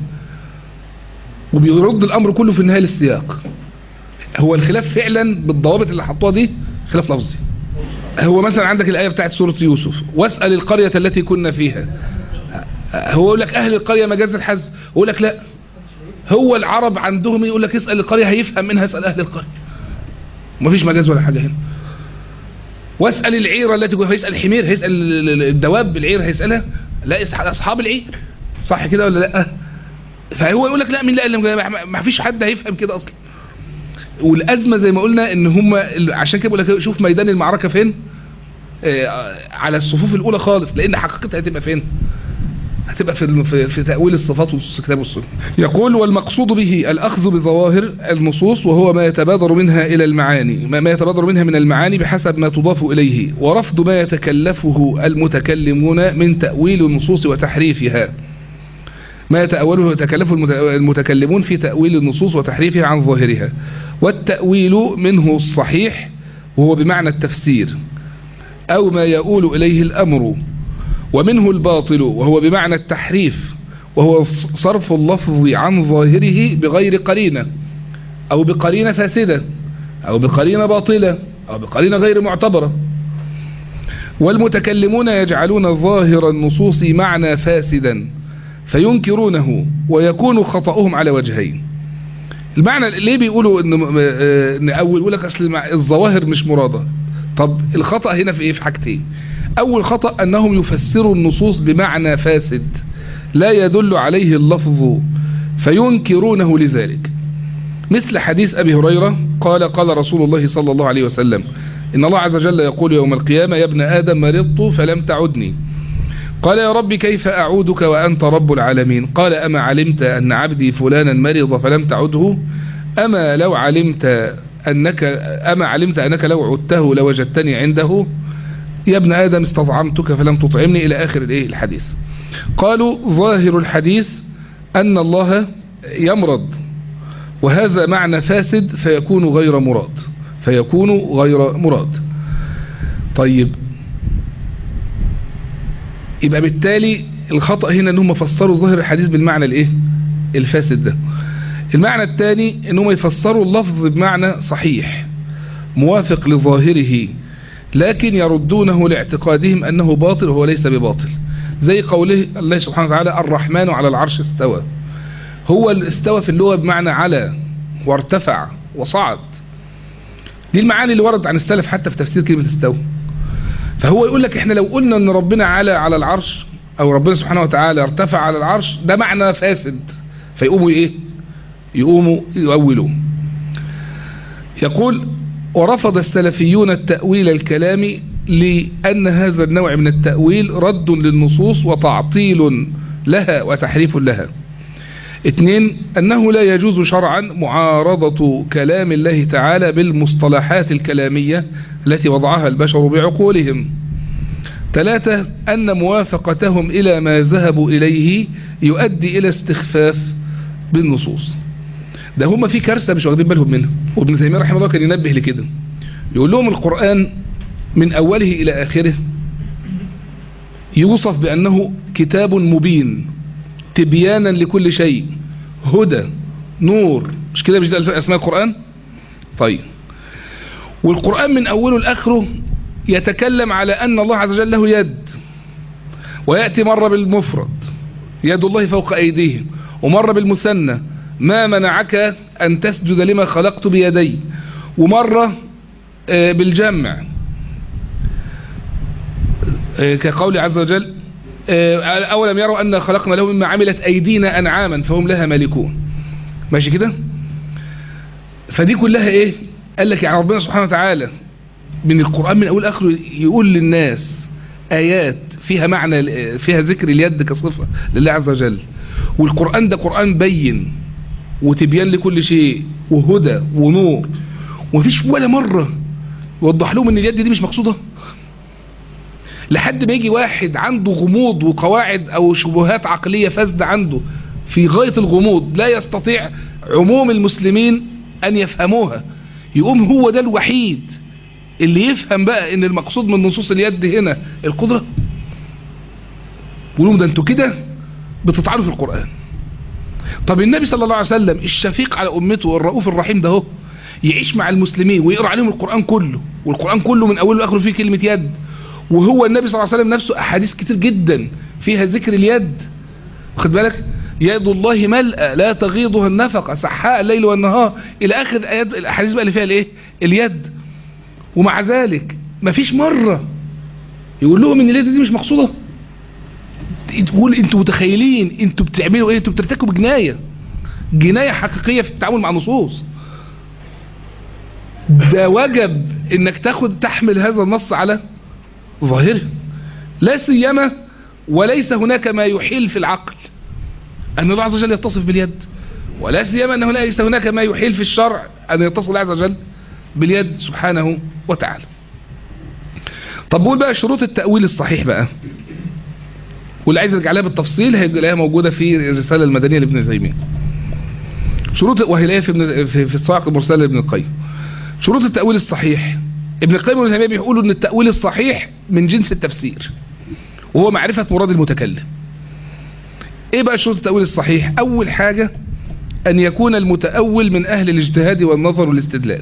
S1: وبيرد الامر كله في النهايه للسياق. هو الخلاف فعلا بالضوابط اللي حطوها دي خلاف لفظي. هو مثلا عندك الايه بتاعت سوره يوسف: واسال القريه التي كنا فيها، هو يقول لك اهل القريه مجاز الحذف، يقول لك لا، هو العرب عندهم يقول لك اسال القريه هيفهم منها اسال اهل القريه، مفيش مجاز ولا حاجه هنا. واسال العير التي كنا، هيسال الحمير، هيسال الدواب العير هيسالها، لا اصحاب العير، صح كده ولا لا؟ فهو يقول لك لا، مين لا، ما فيش حد هيفهم كده اصلا. والازمه زي ما قلنا ان هم عشان كده بقول لك شوف ميدان المعركه فين، آه على الصفوف الاولى خالص، لان حقيقتها هتبقى فين؟ هتبقى في في تأويل الصفات ونصوص الكتاب والسنة. يقول: والمقصود به الأخذ بظواهر النصوص، وهو ما يتبادر منها إلى المعاني، ما يتبادر منها من المعاني بحسب ما تضاف إليه، ورفض ما يتكلفه المتكلمون من تأويل النصوص وتحريفها، ما يتأوله يتكلفه المتكلمون في تأويل النصوص وتحريفها عن ظاهرها. والتأويل منه الصحيح وهو بمعنى التفسير أو ما يؤول إليه الأمر، ومنه الباطل وهو بمعنى التحريف وهو صرف اللفظ عن ظاهره بغير قرينة، أو بقرينة فاسدة، أو بقرينة باطلة، أو بقرينة غير معتبرة. والمتكلمون يجعلون ظاهر النصوص معنى فاسدا، فينكرونه ويكون خطأهم على وجهين. المعنى ليه بيقولوا ان اول يقول لك اصل الظواهر مش مرادة؟ طب الخطأ هنا في ايه؟ في حاجتين. اول خطأ انهم يفسروا النصوص بمعنى فاسد لا يدل عليه اللفظ فينكرونه لذلك، مثل حديث ابي هريرة قال قال رسول الله صلى الله عليه وسلم ان الله عز وجل يقول يوم القيامة يا ابن ادم مرضت فلم تعدني، قال يا رب كيف اعودك وانت رب العالمين، قال اما علمت ان عبدي فلانا مرض فلم تعده، اما لو علمت انك اما علمت انك لو عدته لوجدتني عنده، يا ابن ادم استطعمتك فلم تطعمني، الى اخر الايه الحديث. قالوا ظاهر الحديث ان الله يمرض، وهذا معنى فاسد فيكون غير مراد فيكون غير مراد. طيب يبقى بالتالي الخطأ هنا انهم فسروا ظاهر الحديث بالمعنى الايه الفاسد ده. المعنى الثاني انهم يفسروا اللفظ بمعنى صحيح موافق لظاهره، لكن يردونه لاعتقادهم انه باطل وهو ليس بباطل، زي قوله الله سبحانه وتعالى الرحمن على العرش استوى. هو الاستوى في اللغة بمعنى على وارتفع وصعد، دي المعاني اللي وردت عن السلف حتى في تفسير كلمة استوى. فهو يقول لك احنا لو قلنا ان ربنا على على العرش او ربنا سبحانه وتعالى ارتفع على العرش ده معنى فاسد، فيقوموا ايه يقوموا يؤولوا. يقول ورفض السلفيون التأويل الكلامي لأن هذا النوع من التأويل رد للنصوص وتعطيل لها وتحريف لها. اثنين أنه لا يجوز شرعا معارضة كلام الله تعالى بالمصطلحات الكلامية التي وضعها البشر بعقولهم. ثلاثة أن موافقتهم إلى ما ذهبوا إليه يؤدي إلى استخفاف بالنصوص. ده هم في كارثة مش واخدين بالهم منها، وابن تيمية رحمه الله كان ينبه لكده، يقول لهم القرآن من أوله إلى آخره يوصف بأنه كتاب مبين تبيانا لكل شيء هدى نور، مش كده؟ مش ده اسماء القرآن؟ طيب والقرآن من أوله لآخره يتكلم على أن الله عز وجل له يد، ويأتي مرة بالمفرد يد الله فوق أيديهم، ومرة بالمثنى ما منعك أن تسجد لما خلقت بيدي، ومرة بالجمع كقول عز وجل أولم يروا أن خلقنا لهم مما عملت أيدينا أنعاما فهم لها مالكون. ماشي كده؟ فدي كلها إيه؟ قال لك يعني ربنا سبحانه وتعالى من القرآن من أول آخره يقول للناس آيات فيها معنى فيها ذكر اليد كصفة لله عز وجل، والقرآن ده قرآن بين وتبيان لكل شيء وهدى ونور، ومفيش ولا مرة يوضح لهم ان اليد دي مش مقصودة، لحد ما يجي واحد عنده غموض وقواعد او شبهات عقلية فاسدة عنده في غاية الغموض لا يستطيع عموم المسلمين ان يفهموها، يقوم هو ده الوحيد اللي يفهم بقى ان المقصود من نصوص اليد هنا القدرة. يقولون ده انتوا كده بتطعنوا في القرآن. طب النبي صلى الله عليه وسلم الشفيق على امته الرؤوف الرحيم ده هو يعيش مع المسلمين ويقرأ عليهم القرآن كله، والقرآن كله من اوله لاخره فيه كلمة يد، وهو النبي صلى الله عليه وسلم نفسه احاديث كتير جدا فيها ذكر اليد، واخد بالك؟ يد الله ملأ لا تغيضها النفقة سحاء الليل والنهار الى اخر ايات الاحاديث بقى اللي فيها الايه اليد. ومع ذلك مفيش مرة يقول لهم ان اليد دي مش مقصودة. تقول انتوا متخيلين انتوا بتعملوا ايه؟ انتوا بترتكبوا جناية جناية حقيقية في التعامل مع نصوص. ده وجب انك تاخد تحمل هذا النص على ظاهره، لا سيما وليس هناك ما يحيل في العقل ان الله عز وجل يتصف باليد، ولا سيما ان ليس هناك ما يحيل في الشرع ان يتصف الله عز وجل باليد سبحانه وتعالى. طب قول بقى شروط التأويل الصحيح بقى، واللي عايز يرجع لها بالتفصيل هيلاقيها موجودة في الرسالة المدنية لابن تيمية. شروط وهي في في الصواعق المرسلة لابن القيم. شروط التأويل الصحيح، ابن القيم وابن تيمية بيقولوا ان التأويل الصحيح من جنس التفسير، وهو معرفة مراد المتكلم. ايه بقى شروط التأويل الصحيح؟ اول حاجة ان يكون المتأول من اهل الاجتهاد والنظر والاستدلال.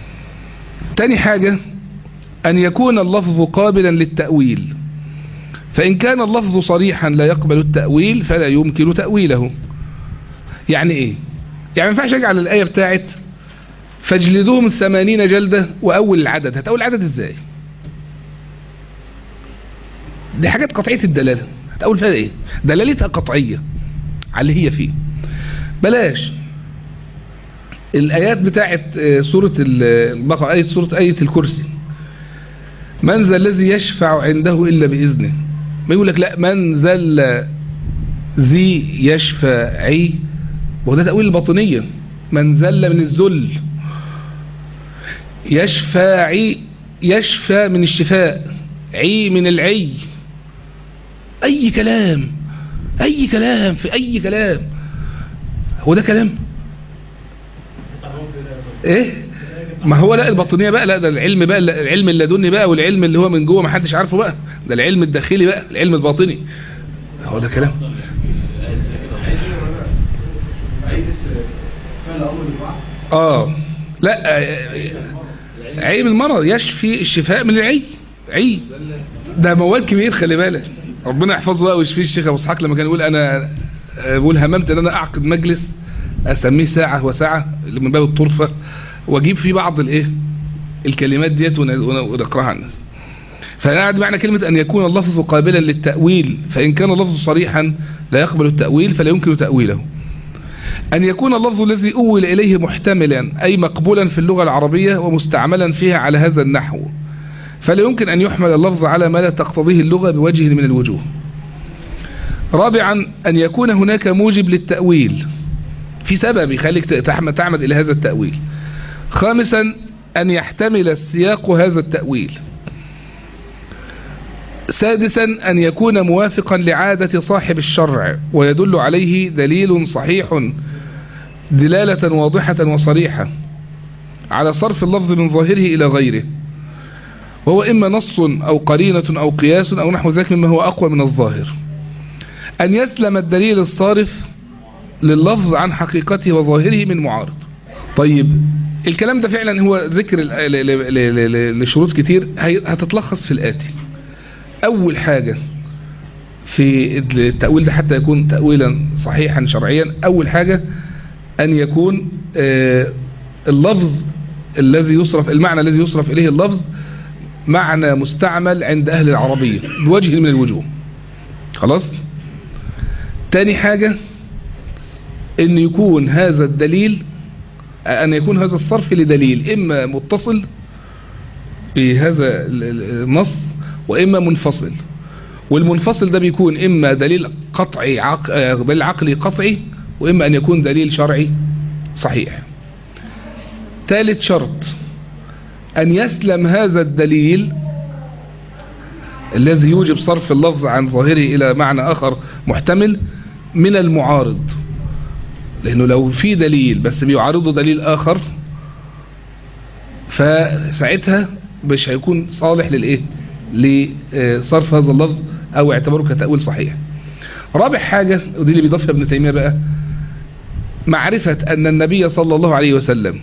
S1: تاني حاجة ان يكون اللفظ قابلا للتأويل، فإن كان اللفظ صريحا لا يقبل التأويل فلا يمكن تأويله. يعني ايه؟ يعني ما ينفعش اجعل الآية بتاعت فاجلدوهم ثمانين جلدة وأول العدد. هتأول العدد ازاي؟ دي حاجات قطعية الدلالة، هتأول فيها ايه؟ دلالتها قطعية على اللي هي فيه. بلاش الآيات بتاعت سورة البقرة، آية سورة آية الكرسي، من ذا الذي يشفع عنده إلا بإذنه. ما يقول لك لا، من ذا الذي يشفعي، وده تأويل الباطنية. من ذل من الذل، يشفعي يشفى من الشفاء، عي من العي. أي كلام أي كلام في أي كلام، هو ده كلام ايه؟ ما هو لا الباطنية بقى، لا ده العلم بقى، العلم اللدني بقى، والعلم اللي هو من جوه ما حدش عارفه بقى، ده العلم الداخلي بقى، العلم الباطني. هو ده كلام. اه لا، عي من المرض، يشفي الشفاء من العي. عي ده موال كبير، خلي بالك، ربنا يحفظه بقى ويشفيه الشيخ ابو اسحاق لما كان يقول انا بقول هممت ان انا اعقد مجلس اسميه ساعة وساعة اللي من باب الطرفة، واجيب فيه بعض الايه الكلمات ديت ونقراها على الناس. فقاعد معنى كلمة ان يكون اللفظ قابلا للتأويل، فان كان اللفظ صريحا لا يقبل التأويل فلا يمكن تأويله. أن يكون اللفظ الذي أول إليه محتملا أي مقبولا في اللغة العربية ومستعملا فيها على هذا النحو، فلا يمكن أن يحمل اللفظ على ما لا تقتضيه اللغة بوجه من الوجوه. رابعا أن يكون هناك موجب للتأويل، في سبب يخليك تعمد إلى هذا التأويل. خامسا أن يحتمل السياق هذا التأويل. سادسا أن يكون موافقا لعادة صاحب الشرع ويدل عليه دليل صحيح دلالة واضحة وصريحة على صرف اللفظ من ظاهره إلى غيره، وهو إما نص أو قرينة أو قياس أو نحو ذلك مما هو أقوى من الظاهر. أن يسلم الدليل الصارف لللفظ عن حقيقته وظاهره من معارض. طيب الكلام ده فعلا هو ذكر لشروط كتير هتتلخص في الآتي. أول حاجة في التأويل ده حتى يكون تأويلا صحيحا شرعيا، أول حاجة أن يكون اللفظ الذي يصرف، المعنى الذي يصرف إليه اللفظ معنى مستعمل عند أهل العربية بوجه من الوجوه. خلاص. تاني حاجة أن يكون هذا الدليل، أن يكون هذا الصرف لدليل إما متصل بهذا النص وإما منفصل، والمنفصل ده بيكون إما دليل قطعي عق... دليل عقلي قطعي، وإما أن يكون دليل شرعي صحيح. ثالث شرط أن يسلم هذا الدليل الذي يوجب صرف اللفظ عن ظاهره إلى معنى آخر محتمل من المعارض، لأنه لو في دليل بس بيعارضه دليل آخر فساعتها مش هيكون صالح للإيه لصرف هذا اللفظ أو اعتباره كتأويل صحيح. رابع حاجة ودي اللي بيضيفها ابن تيمية بقى، معرفة أن النبي صلى الله عليه وسلم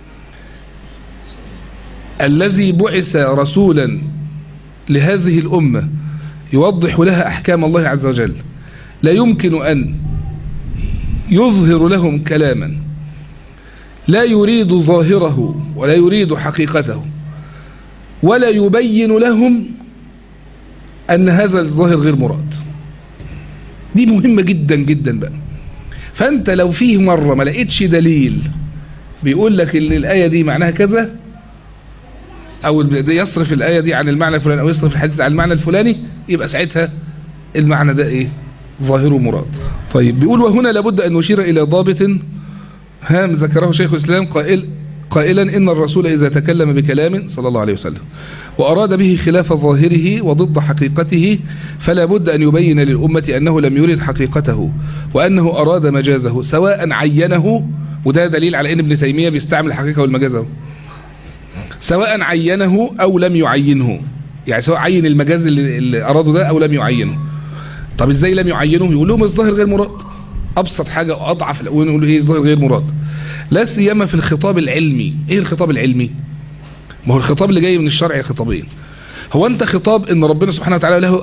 S1: الذي بعث رسولا لهذه الأمة يوضح لها أحكام الله عز وجل، لا يمكن أن يظهر لهم كلاما لا يريد ظاهره ولا يريد حقيقته، ولا يبين لهم أن هذا الظاهر غير مراد. دي مهمة جدا جدا بقى. فأنت لو فيه مرة ما لقيتش دليل بيقول لك ان الآية دي معناها كذا، أو يصرف الآية دي عن المعنى الفلاني أو يصرف الحديث عن المعنى الفلاني، يبقى ساعتها المعنى ده إيه؟ ظاهره مراد. طيب بيقول وهنا لابد أن نشير إلى ضابط هام ذكره شيخ الإسلام قائل قائلا إن الرسول إذا تكلم بكلام صلى الله عليه وسلم وأراد به خلاف ظاهره وضد حقيقته فلا بد أن يبين للأمة أنه لم يرد حقيقته وأنه أراد مجازه، سواء عينه، وده دليل على أن ابن تيمية بيستعمل الحقيقة والمجازه، سواء عينه أو لم يعينه، يعني سواء عين المجاز اللي, اللي أراده ده أو لم يعينه. طب إزاي لم يعينه؟ يقول لهم الظاهر غير مراد، أبسط حاجة وأضعف ونقول إيه الظاهر غير مراد، لا سيما في الخطاب العلمي. إيه الخطاب العلمي؟ ما هو الخطاب اللي جاي من الشرع خطابين. هو أنت خطاب إن ربنا سبحانه وتعالى له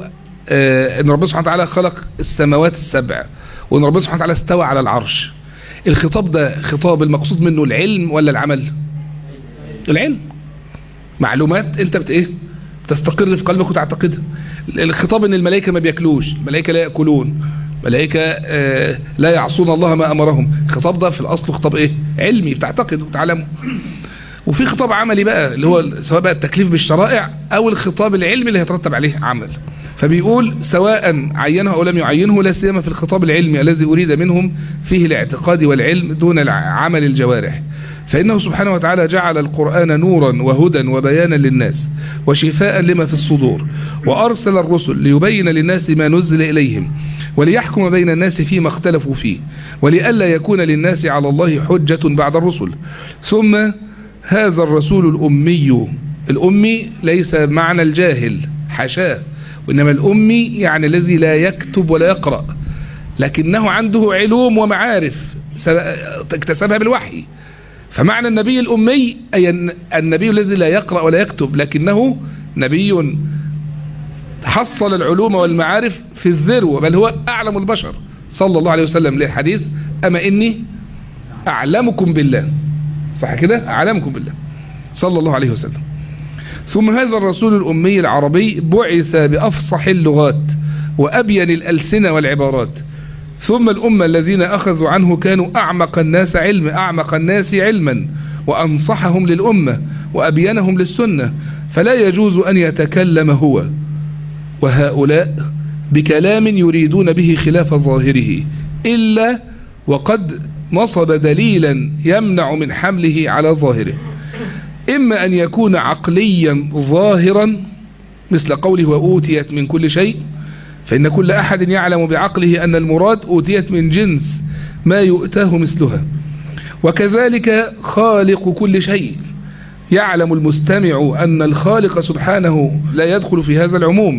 S1: آه ان ربنا سبحانه وتعالى خلق السماوات السبع، وان ربنا سبحانه وتعالى استوى على العرش. الخطاب ده خطاب المقصود منه العلم ولا العمل؟ العلم، معلومات انت بت ايه تستقر في قلبك وتعتقدها. الخطاب ان الملائكة ما بياكلوش، الملائكة لا يأكلون، ملائكة آه لا يعصون الله ما امرهم. الخطاب ده في الاصل خطاب ايه؟ علمي بتعتقده وتعلمه. وفي خطاب عملي بقى اللي هو سواء بقى التكليف بالشرائع او الخطاب العلمي اللي هيترتب عليه عمل. فبيقول سواء عينه او لم يعينه، لا سيما في الخطاب العلمي الذي اريد منهم فيه الاعتقاد والعلم دون عمل الجوارح، فإنه سبحانه وتعالى جعل القرآن نورا وهدى وبيانا للناس وشفاء لما في الصدور، وأرسل الرسل ليبين للناس ما نزل إليهم وليحكم بين الناس فيما اختلفوا فيه، ولئلا يكون للناس على الله حجة بعد الرسل. ثم هذا الرسول الأمي، الأمي ليس معنى الجاهل حاشاه، وإنما الأمي يعني الذي لا يكتب ولا يقرأ، لكنه عنده علوم ومعارف اكتسبها بالوحي. فمعنى النبي الأمي أي النبي الذي لا يقرأ ولا يكتب، لكنه نبي حصل العلوم والمعارف في الذروة، بل هو أعلم البشر صلى الله عليه وسلم للحديث أما إني أعلمكم بالله، صح كده؟ أعلمكم بالله صلى الله عليه وسلم. ثم هذا الرسول الأمي العربي بعث بأفصح اللغات وأبين الألسنة والعبارات. ثم الأمة الذين أخذوا عنه كانوا أعمق الناس علم أعمق الناس علما وأنصحهم للأمة وأبينهم للسنة، فلا يجوز أن يتكلم هو وهؤلاء بكلام يريدون به خلاف ظاهره إلا وقد نصب دليلا يمنع من حمله على ظاهره، إما أن يكون عقليا ظاهرا مثل قوله وأوتيت من كل شيء، فإن كل أحد يعلم بعقله أن المراد أوتيت من جنس ما يؤتاه مثلها، وكذلك خالق كل شيء، يعلم المستمع أن الخالق سبحانه لا يدخل في هذا العموم،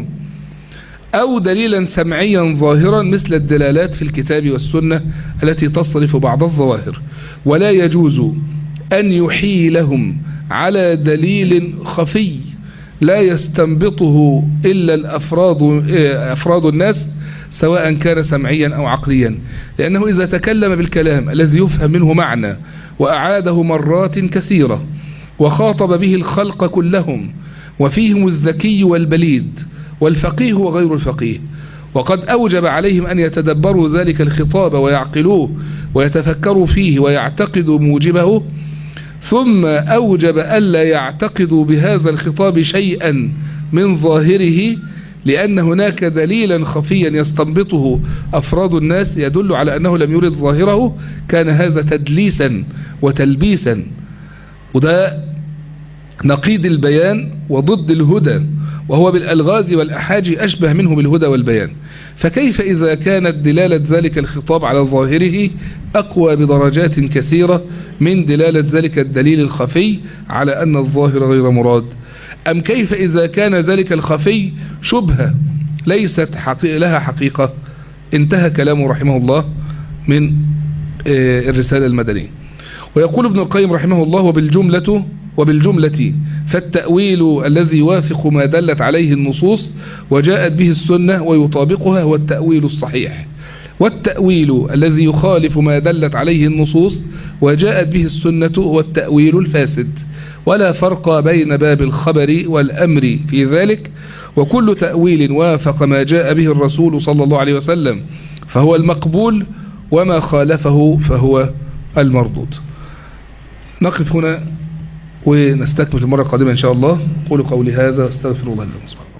S1: أو دليلا سمعيا ظاهرا مثل الدلالات في الكتاب والسنة التي تصرف بعض الظواهر. ولا يجوز أن يحيلهم على دليل خفي لا يستنبطه إلا الأفراد أفراد الناس سواء كان سمعيا أو عقليا، لأنه إذا تكلم بالكلام الذي يفهم منه معنى وأعاده مرات كثيرة وخاطب به الخلق كلهم وفيهم الذكي والبليد والفقيه وغير الفقيه، وقد أوجب عليهم أن يتدبروا ذلك الخطاب ويعقلوه ويتفكروا فيه ويعتقدوا موجبه، ثم أوجب ألا يعتقدوا بهذا الخطاب شيئا من ظاهره، لأن هناك دليلا خفيا يستنبطه أفراد الناس يدل على أنه لم يرد ظاهره، كان هذا تدليسا وتلبيسا، وده نقيض البيان وضد الهدى، وهو بالألغاز والأحاجي أشبه منه بالهدى والبيان. فكيف إذا كانت دلالة ذلك الخطاب على ظاهره أقوى بدرجات كثيرة من دلالة ذلك الدليل الخفي على أن الظاهر غير مراد؟ أم كيف إذا كان ذلك الخفي شبهة ليست حقيقة لها حقيقة؟ انتهى كلامه رحمه الله من الرسالة المدنية. ويقول ابن القيم رحمه الله وبالجملة وبالجملة فالتأويل الذي يوافق ما دلت عليه النصوص وجاءت به السنة ويطابقها هو التأويل الصحيح، والتأويل الذي يخالف ما دلت عليه النصوص وجاءت به السنة هو التأويل الفاسد، ولا فرق بين باب الخبر والأمر في ذلك، وكل تأويل وافق ما جاء به الرسول صلى الله عليه وسلم فهو المقبول، وما خالفه فهو المردود. نقف هنا ونستكمل المرة القادمة إن شاء الله. قولوا قولي هذا واستغفر الله لكم.